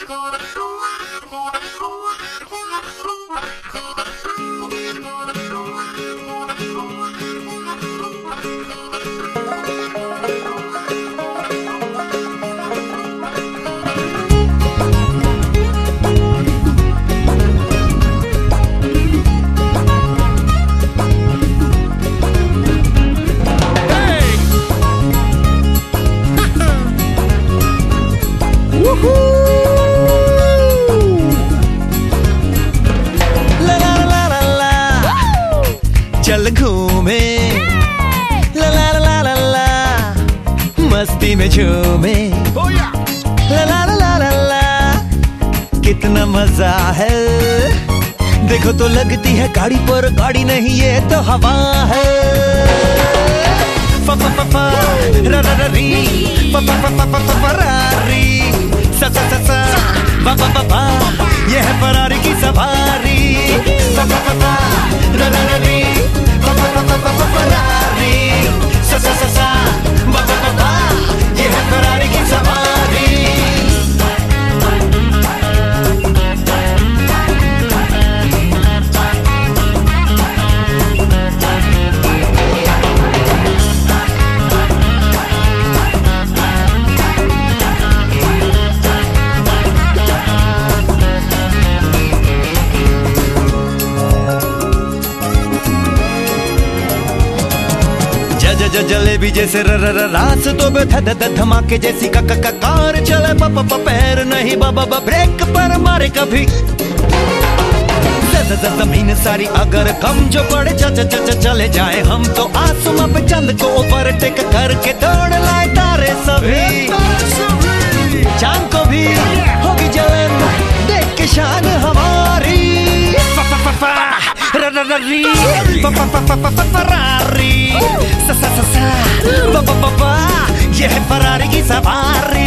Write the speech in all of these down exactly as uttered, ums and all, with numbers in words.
चल घूमे ला ला ला ला ला, मस्ती में झूमे ला ला ला ला ला, कितना मजा है। देखो तो लगती है गाड़ी पर गाड़ी नहीं ये तो हवा है। फ फ फ फ र र र री फ फ फ फ फ फरारी स स स स ब ब ब ब, ये है फरारी की सवारी। फ फ फ फ र र र री फरारी सा सा सा सा बा बा बा बा, ये है फरारी की सवारी। ज जलेबी जैसे र र र रास्तों पे ध ध धमाके जैसी क क क कार चले प प प पैर नहीं ब ब ब ब्रेक पर मारे कभी। ज ज ज जमीन सारी अगर कम जो पड़े च च च चले जाए हम तो आसमां पे चंद को ओवरटेक करके दौड़ लाए तारे सभी। चांद को भी होगी जलन देख के शान हमारी। फ फ फ फ र र र री फ फ फ फ फ फरारी सा सा सा सा ब ब ब ब, ये है फरारी की सवारी।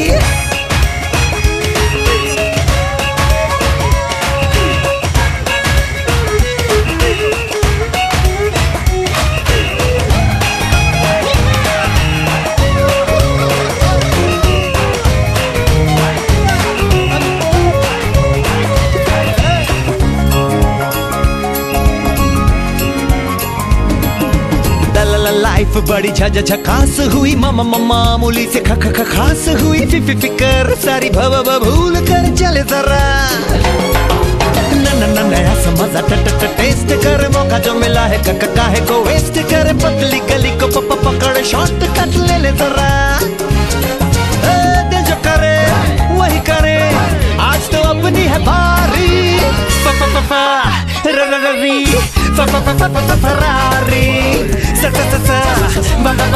लाइफ बड़ी झझ झकास हुई मामा मामूली से ख ख ख खास हुई। फि फि फिकर सारी भव भ भूल कर चले जरा न न न नया समझा ट ट ट टेस्ट कर। मौका जो मिला है क क काहे को वेस्ट कर। पतली गली को प प पकड़ शॉर्ट कट ले ले जरा। दिल जो करे वही करे आज तो अपनी है बारी। प प प प र र र री फ फ फ फ फरारी स स स स ब ब